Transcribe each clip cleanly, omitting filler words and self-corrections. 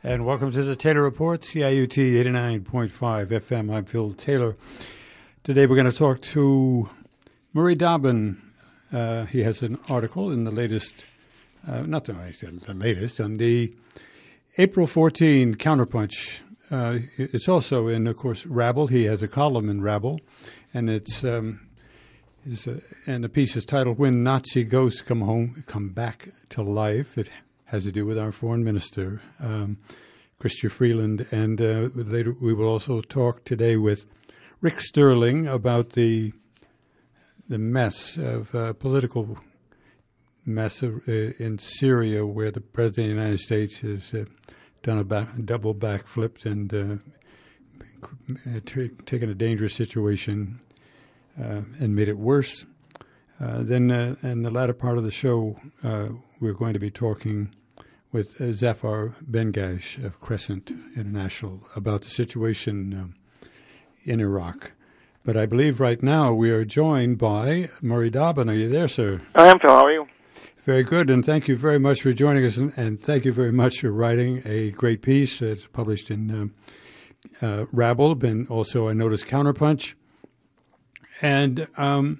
And welcome to the Taylor Report, CIUT 89.5 FM. I'm Phil Taylor. Today we're going to talk to Murray Dobbin. He has an article in the latest, not the latest, on the April 14 Counterpunch. It's also in, of course, Rabble. He has a column in Rabble, and and the piece is titled "When Nazi Ghosts Come Back to Life." It has to do with our foreign minister, Chrystia Freeland, and later we will also talk today with Rick Sterling about the mess of political mess in Syria, where the President of the United States has done a double backflip and taken a dangerous situation and made it worse. Then in the latter part of the show, we're going to be talking with Zafar Bengash of Crescent International about the situation in Iraq. But I believe right now we are joined by Murray Dobbin. Are you there, sir? I am, Phil. How are you? Very good, and thank you very much for joining us, and thank you very much for writing a great piece. It's published in Rabble, and also I noticed Counterpunch. And of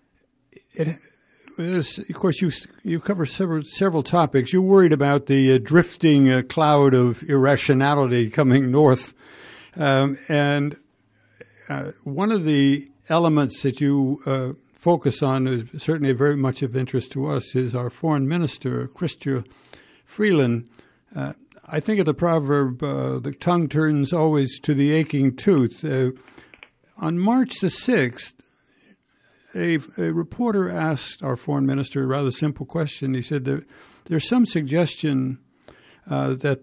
course, you cover several topics. You're worried about the drifting cloud of irrationality coming north, and one of the elements that you focus on is certainly very much of interest to us is our foreign minister, Chrystia Freeland. I think of the proverb, the tongue turns always to the aching tooth. On March the 6th, a reporter asked our foreign minister a rather simple question. He said, there's some suggestion that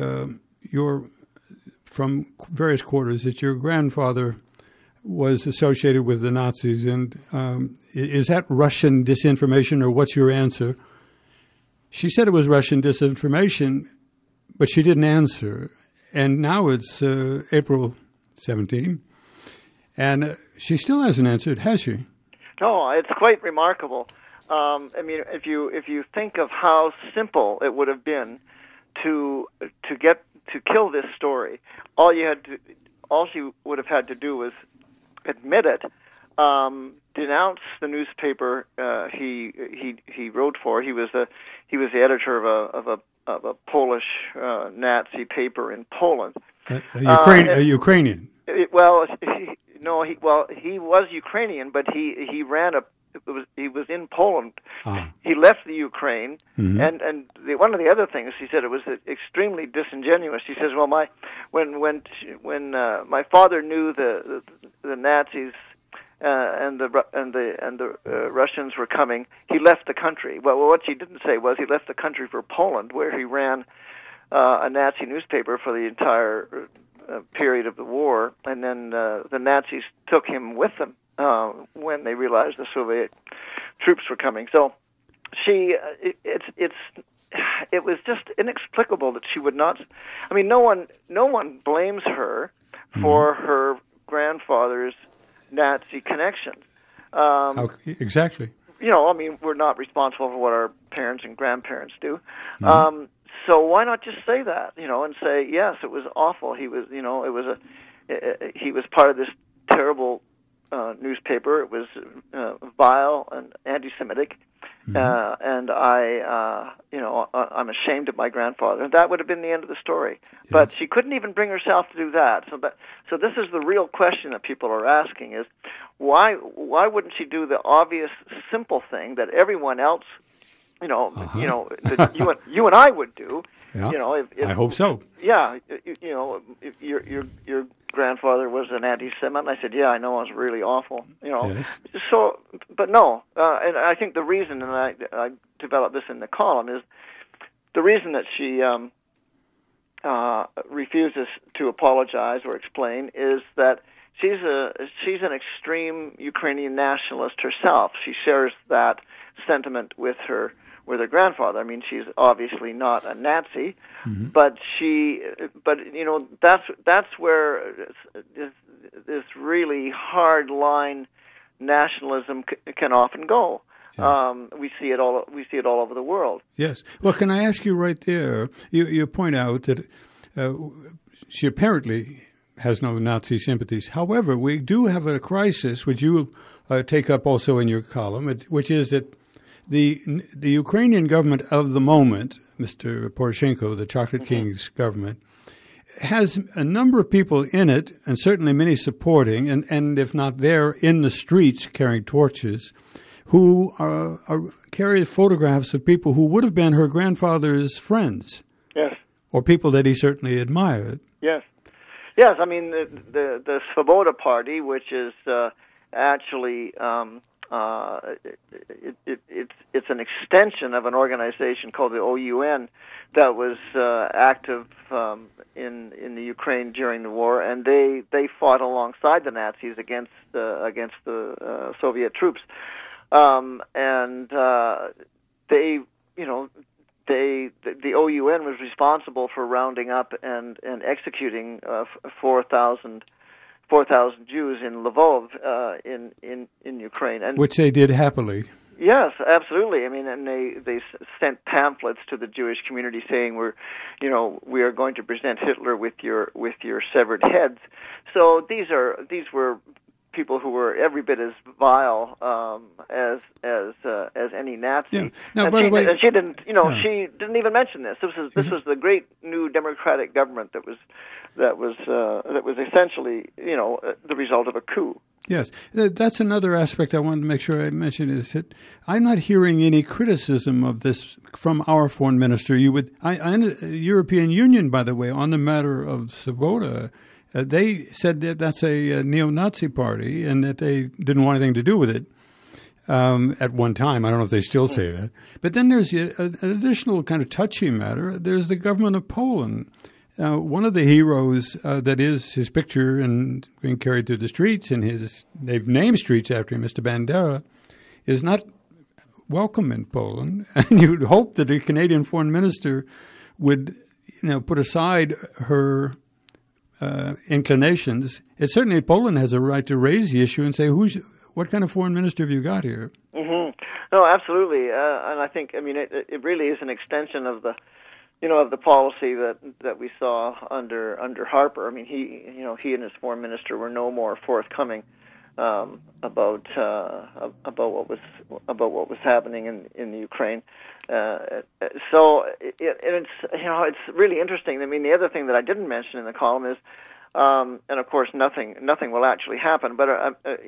from various quarters that your grandfather was associated with the Nazis, and is that Russian disinformation, or what's your answer? She said it was Russian disinformation, but she didn't answer. And now it's April 17, and she still hasn't answered, has she? No, it's quite remarkable. I mean, if you think of how simple it would have been to kill this story, all she would have had to do was admit it, denounce the newspaper he wrote for. He was the editor of a Polish Nazi paper in Poland. A Ukrainian. He was Ukrainian, but he was in Poland. He left the Ukraine, and one of the other things he said, it was extremely disingenuous. He says, "Well, when my father knew the Nazis and the Russians were coming, he left the country." Well, what he didn't say was he left the country for Poland, where he ran a Nazi newspaper for the entire period of the war, and then the Nazis took him with them when they realized the Soviet troops were coming. So it was just inexplicable that she would not. I mean, no one blames her for her grandfather's Nazi connections. Exactly. You know, I mean, we're not responsible for what our parents and grandparents do. So why not just say that, and say, yes, it was awful. He was, he was part of this terrible newspaper. It was vile and anti-Semitic, and I'm ashamed of my grandfather. And that would have been the end of the story. Yes. But she couldn't even bring herself to do that. So this is the real question that people are asking: is why wouldn't she do the obvious, simple thing that everyone else, that you and I would do? Yeah. If I hope so. Yeah, if your grandfather was an anti-Semite, and I said, yeah, I know, it was really awful. Yes. So, but no, and I think the reason, and I developed this in the column, is the reason that she refuses to apologize or explain is that she's an extreme Ukrainian nationalist herself. She shares that sentiment with her grandfather. I mean, she's obviously not a Nazi, but that's where this really hard line nationalism can often go. Yes. We see it all over the world. Yes. Well, can I ask you right there? You point out that she apparently has no Nazi sympathies. However, we do have a crisis, which you take up also in your column, which is that the Ukrainian government of the moment, Mr. Poroshenko, the Chocolate King's government, has a number of people in it, and certainly many supporting, and if not there, in the streets carrying torches, who carry photographs of people who would have been her grandfather's friends. Yes. Or people that he certainly admired. Yes. Yes, I mean, the Svoboda Party, which is actually... it's an extension of an organization called the OUN that was active in the Ukraine during the war, and they fought alongside the Nazis against the Soviet troops, and the OUN was responsible for rounding up and executing 4,000 Jews in Lvov, in Ukraine, and which they did happily. Yes, absolutely. I mean, and they sent pamphlets to the Jewish community saying we are going to present Hitler with your severed heads. So these were people who were every bit as vile as any Nazi. Yeah. Now, by the way, and she didn't, she didn't even mention this. This was the great new democratic government that was essentially, the result of a coup. Yes, that's another aspect I wanted to make sure I mention is that I'm not hearing any criticism of this from our foreign minister. European Union, by the way, on the matter of Svoboda, they said that that's a neo-Nazi party and that they didn't want anything to do with it at one time. I don't know if they still say that. But then there's an additional kind of touchy matter. There's the government of Poland. One of the heroes that is his picture and being carried through the streets, and they've named streets after him, Mr. Bandera, is not welcome in Poland. And you'd hope that the Canadian foreign minister would, put aside her inclinations. It's certainly Poland has a right to raise the issue and say, what kind of foreign minister have you got here? Mm-hmm. No, absolutely, and I think it really is an extension of the policy that we saw under Harper. I mean, he and his foreign minister were no more forthcoming about what was happening in the Ukraine. So it's really interesting. I mean, the other thing that I didn't mention in the column is, and of course nothing will actually happen. But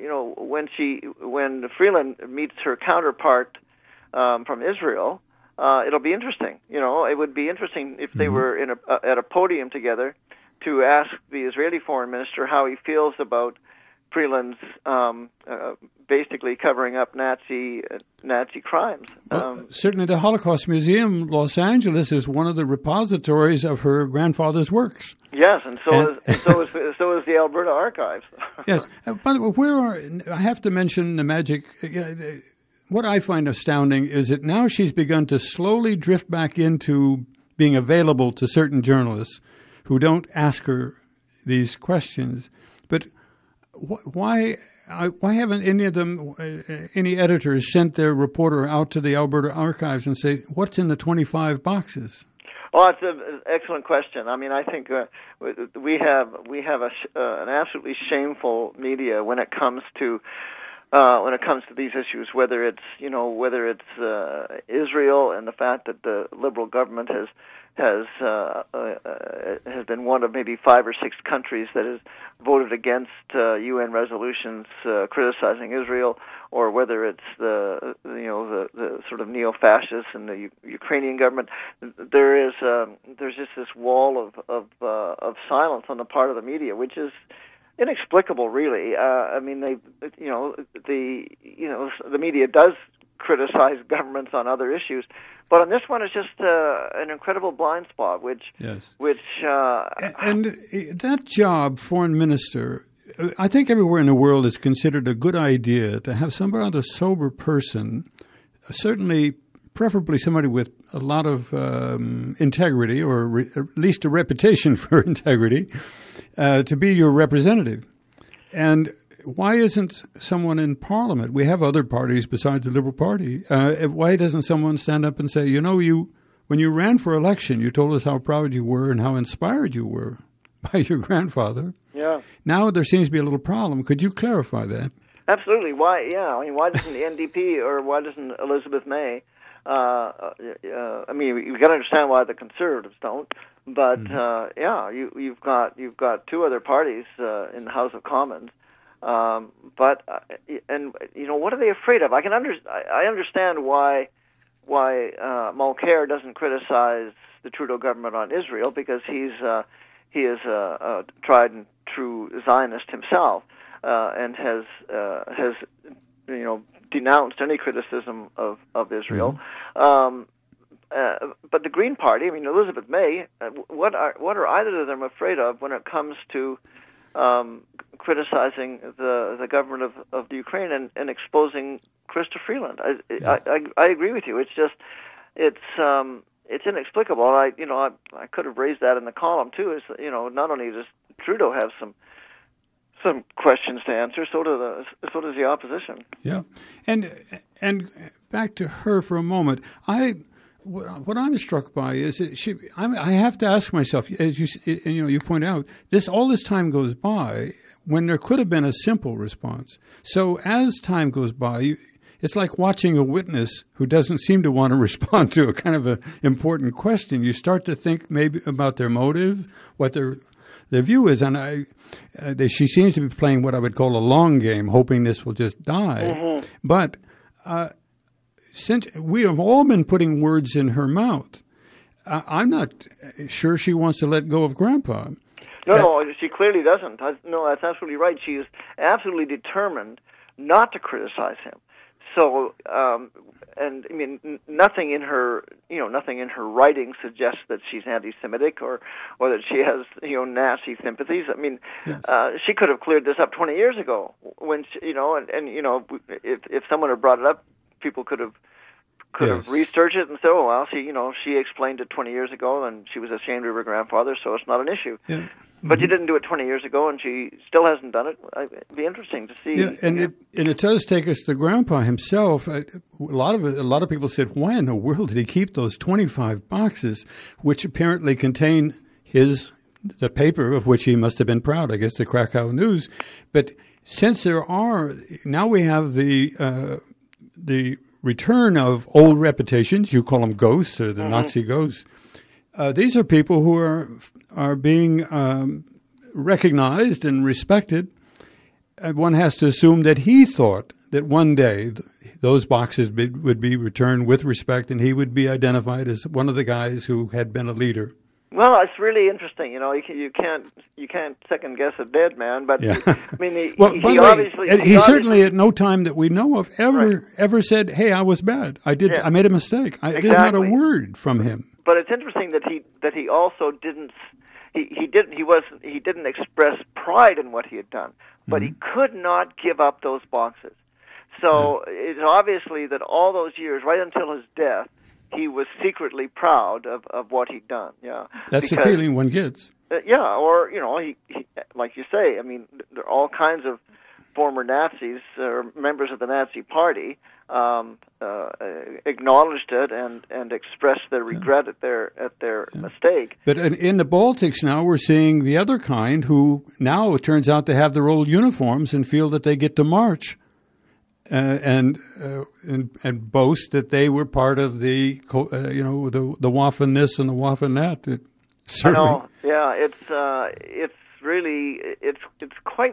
when Freeland meets her counterpart from Israel. It'll be interesting. It would be interesting if they were at a podium together to ask the Israeli foreign minister how he feels about Freeland's basically covering up Nazi crimes. Certainly, the Holocaust Museum, Los Angeles, is one of the repositories of her grandfather's works. Yes, and so is the Alberta Archives. Yes, by the way, I have to mention the magic. What I find astounding is that now she's begun to slowly drift back into being available to certain journalists who don't ask her these questions. But why haven't any of them, any editors, sent their reporter out to the Alberta Archives and say, what's in the 25 boxes? Well, that's an excellent question. I mean, I think we have an absolutely shameful media when it comes to these issues, whether it's Israel and the fact that the Liberal government has been one of maybe 5 or 6 countries that has voted against UN resolutions criticizing Israel, or whether it's the sort of neo-fascists and the Ukrainian government. There's just this wall of silence on the part of the media, which is inexplicable, really. I mean, the media does criticize governments on other issues, but on this one, it's just an incredible blind spot. And that job, foreign minister, I think everywhere in the world it's considered a good idea to have some rather sober person, certainly, preferably somebody with a lot of integrity, or at least a reputation for integrity, to be your representative. And why isn't someone in Parliament? We have other parties besides the Liberal Party. Why doesn't someone stand up and say, when you ran for election, you told us how proud you were and how inspired you were by your grandfather. Yeah. Now there seems to be a little problem. Could you clarify that? Absolutely. Why? Yeah. I mean, why doesn't the NDP or why doesn't Elizabeth May? I mean, you got to understand why the Conservatives don't. But yeah, you've got two other parties in the House of Commons. But what are they afraid of? I understand why Mulcair doesn't criticize the Trudeau government on Israel, because he is a tried and true Zionist himself, and has denounced any criticism of Israel. But the Green Party, I mean, Elizabeth May, what are either of them afraid of when it comes to criticizing the government of the Ukraine and exposing Chrystia Freeland? I agree with you. It's just it's inexplicable. I could have raised that in the column too. Is not only does Trudeau have some questions to answer, so does the opposition. Yeah, and back to her for a moment. What I'm struck by is that I have to ask myself, as you point out, all this time goes by when there could have been a simple response. So as time goes by, it's like watching a witness who doesn't seem to want to respond to a kind of an important question. You start to think maybe about their motive, what their view is, and she seems to be playing what I would call a long game, hoping this will just die. Mm-hmm. But since we have all been putting words in her mouth, I'm not sure she wants to let go of Grandpa. No, she clearly doesn't. No, that's absolutely right. She is absolutely determined not to criticize him. So, and I mean, nothing in her writing suggests that she's anti-Semitic or that she has Nazi sympathies. I mean, yes. She could have cleared this up 20 years ago when if someone had brought it up, people could have researched it and said, oh well, she explained it 20 years ago and she was ashamed of her grandfather, so it's not an issue. Yeah. But you didn't do it 20 years ago, and she still hasn't done it. It'd be interesting to see. Yeah, and it does take us to Grandpa himself. A lot of people said, why in the world did he keep those 25 boxes, which apparently contain the paper of which he must have been proud, I guess, the Krakow News. But since now we have the return of old reputations, you call them ghosts or the Nazi ghosts. These are people who are being recognized and respected. One has to assume that he thought that one day those boxes would be returned with respect, and he would be identified as one of the guys who had been a leader. Well, it's really interesting. You can't second guess a dead man, but yeah. he certainly at no time that we know of ever said, "Hey, I was bad. I made a mistake." There's not a word from him. But it's interesting that he also didn't express pride in what he had done, but he could not give up those boxes. So it's obviously that all those years, right until his death, he was secretly proud of what he'd done. Yeah, that's the feeling one gets. Or he, like you say, I mean, there are all kinds of former Nazis or members of the Nazi Party acknowledged it and expressed their regret at their mistake. But in the Baltics now, we're seeing the other kind who now it turns out to have their old uniforms and feel that they get to march. And boast that they were part of the Waffen this and the Waffen that. I know. Yeah, it's really quite.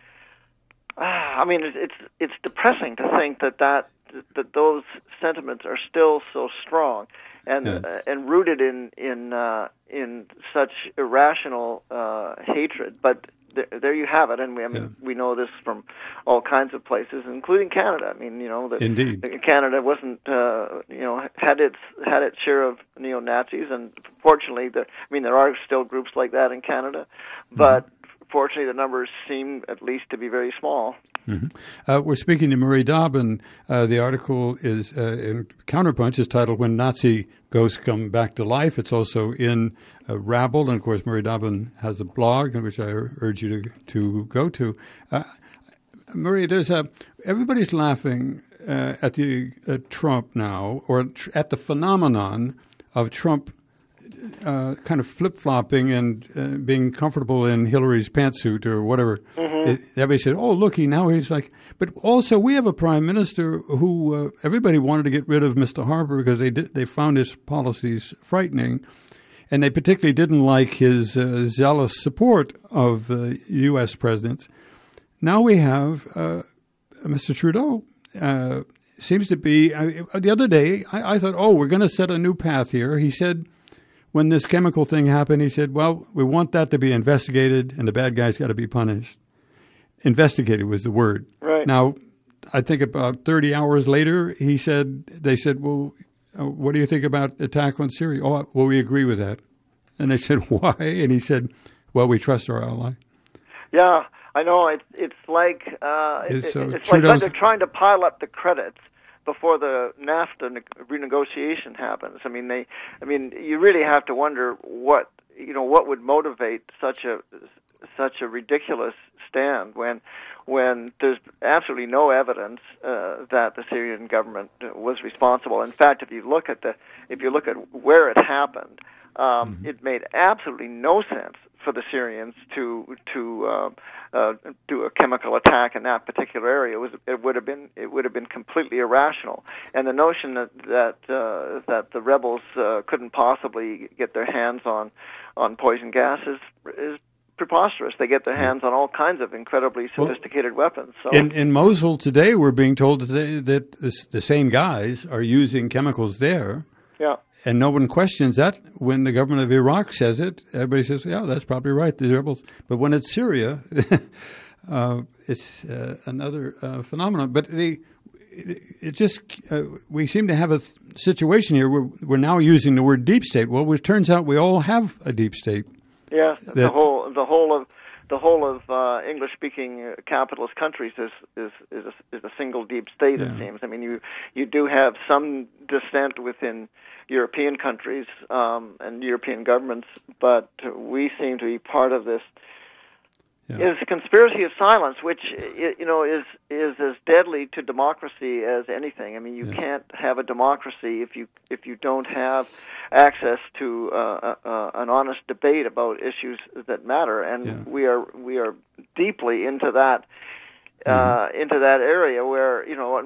I mean, it's depressing to think that those sentiments are still so strong and rooted in such irrational hatred, but. There you have it, and we know this from all kinds of places, including Canada. I mean, Indeed. Canada wasn't, had its share of neo-Nazis, and fortunately, there are still groups like that in Canada, but fortunately, the numbers seem at least to be very small. Mm-hmm. We're speaking to Murray Dobbin. The article is in Counterpunch is titled "When Nazi Ghosts Come Back to Life." It's also in Rabble, and of course, Murray Dobbin has a blog, which I urge you to go to. Murray, everybody's laughing at Trump now, or at the phenomenon of Trump kind of flip-flopping and being comfortable in Hillary's pantsuit or whatever. Everybody said, oh, look, he's like, but also we have a prime minister who everybody wanted to get rid of Mr. Harper because they found his policies frightening. And they particularly didn't like his zealous support of the U.S. president. Now we have Mr. Trudeau. Seems to be the other day, I thought, oh, we're going to set a new path here. He said, when this chemical thing happened, he said, well, we want that to be investigated and the bad guys got to be punished. Investigated was the word. Right. Now, I think about 30 hours later, they said, well, what do you think about attack on Syria? Oh, well, we agree with that. And they said, why? And he said, well, we trust our ally. Yeah, I know. It's like it's like they're trying to pile up the credits before the NAFTA renegotiation happens. I mean, you really have to wonder what would motivate such a ridiculous stand when there's absolutely no evidence that the Syrian government was responsible. In fact, if you look at where it happened, it made absolutely no sense for the Syrians to do a chemical attack in that particular area. It would have been completely irrational. And the notion that the rebels couldn't possibly get their hands on poison gas is preposterous. They get their hands on all kinds of incredibly sophisticated weapons. So in Mosul today, we're being told that the same guys are using chemicals there. Yeah. And no one questions that. When the government of Iraq says it, everybody says, yeah, that's probably right, the rebels. But when it's Syria, it's another phenomenon. But we seem to have a situation here where we're now using the word deep state. Well, it turns out we all have a deep state. Yeah, the whole of English-speaking capitalist countries is a single deep state. Yeah. It seems. I mean, you do have some dissent within European countries and European governments, but we seem to be part of this. Yeah. Is a conspiracy of silence, which is as deadly to democracy as anything. I mean, you can't have a democracy if you don't have access to an honest debate about issues that matter, and we are deeply into that area where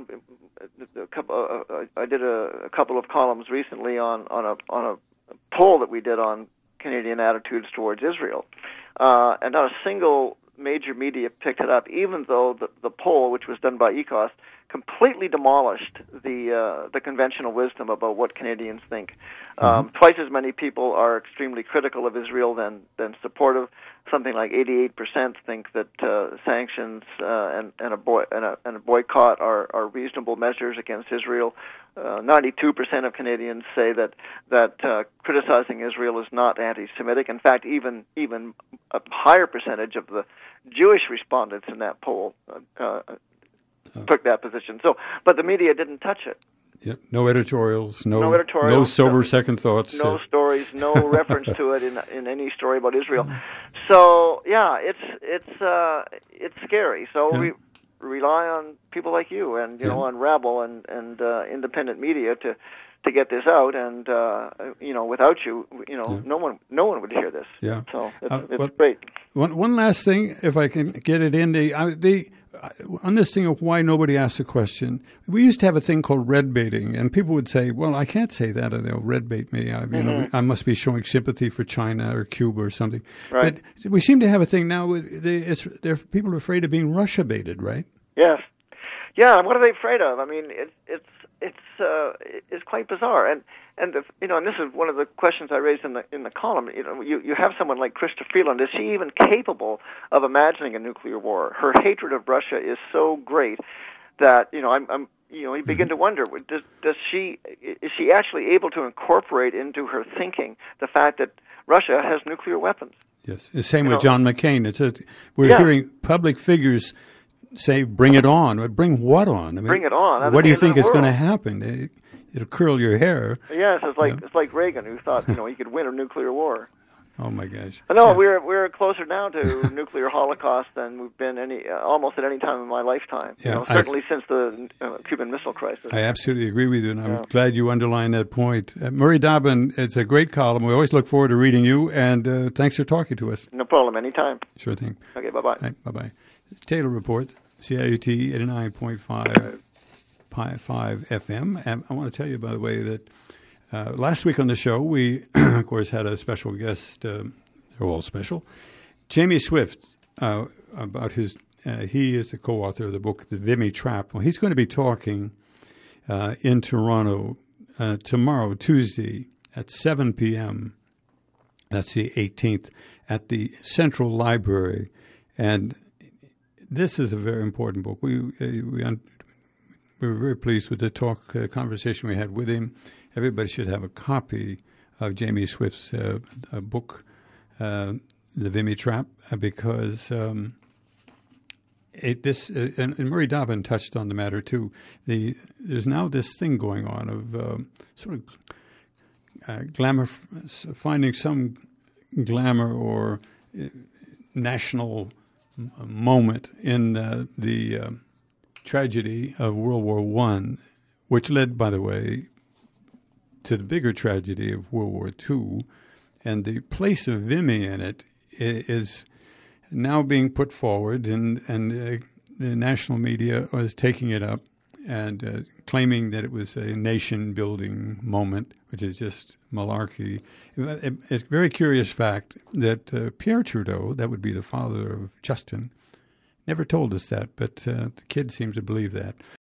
I did a couple of columns recently on a poll that we did on Canadian attitudes towards Israel. And not a single major media picked it up, even though the poll, which was done by ECOS, completely demolished the conventional wisdom about what Canadians think. Twice as many people are extremely critical of Israel than supportive. Something like 88% think that sanctions and a boycott are reasonable measures against Israel. 92% of Canadians say that criticizing Israel is not anti-Semitic. In fact, even a higher percentage of the Jewish respondents in that poll took that position. So, but the media didn't touch it. Yep. No editorials, no sober second thoughts. No stories, no reference to it in any story about Israel. So yeah, it's scary. So we rely on people like you and on Rabble and independent media to get this out, and without you, no one would hear this. Yeah. So it's great. One last thing, if I can get it in, on this thing of why nobody asks a question, we used to have a thing called red baiting, and people would say, well, I can't say that, or they'll red bait me. I must be showing sympathy for China or Cuba or something. Right. But we seem to have a thing now, people are afraid of being Russia baited, right? Yes. Yeah, what are they afraid of? I mean, it's quite bizarre, and this is one of the questions I raised in the column. You have someone like Chrystia Freeland. Is she even capable of imagining a nuclear war? Her hatred of Russia is so great that you begin to wonder: is she actually able to incorporate into her thinking the fact that Russia has nuclear weapons? Yes, the same with John McCain. We're hearing public figures say, bring it on. Bring what on? I mean, bring it on. What do you think is going to happen? It'll curl your hair. Yes, it's like Reagan, who thought he could win a nuclear war. Oh my gosh! No, we're closer now to nuclear holocaust than we've been almost at any time in my lifetime. Yeah, certainly since the Cuban Missile Crisis. I absolutely agree with you, and I'm glad you underlined that point. Murray Dobbin, it's a great column. We always look forward to reading you, and thanks for talking to us. No problem. Anytime. Sure thing. Okay. Bye-bye. Right, bye-bye. Taylor Report, CIUT 89.5 FM. And I want to tell you, by the way, that last week on the show, we, of course, had a special guest. They're all special. Jamie Swift, about his, he is the co-author of the book, The Vimy Trap. Well, he's going to be talking in Toronto tomorrow, Tuesday, at 7 p.m. That's the 18th, at the Central Library. And this is a very important book. We were very pleased with the conversation we had with him. Everybody should have a copy of Jamie Swift's book, The Vimy Trap, because and Murray Dobbin touched on the matter too. There's now this thing going on of sort of glamour, finding some glamour or national moment in the tragedy of World War I, which led, by the way, to the bigger tragedy of World War II, and the place of Vimy in it is now being put forward, and the national media is taking it up and claiming that it was a nation-building moment, which is just malarkey. It's a very curious fact that Pierre Trudeau, that would be the father of Justin, never told us that, but the kid seems to believe that.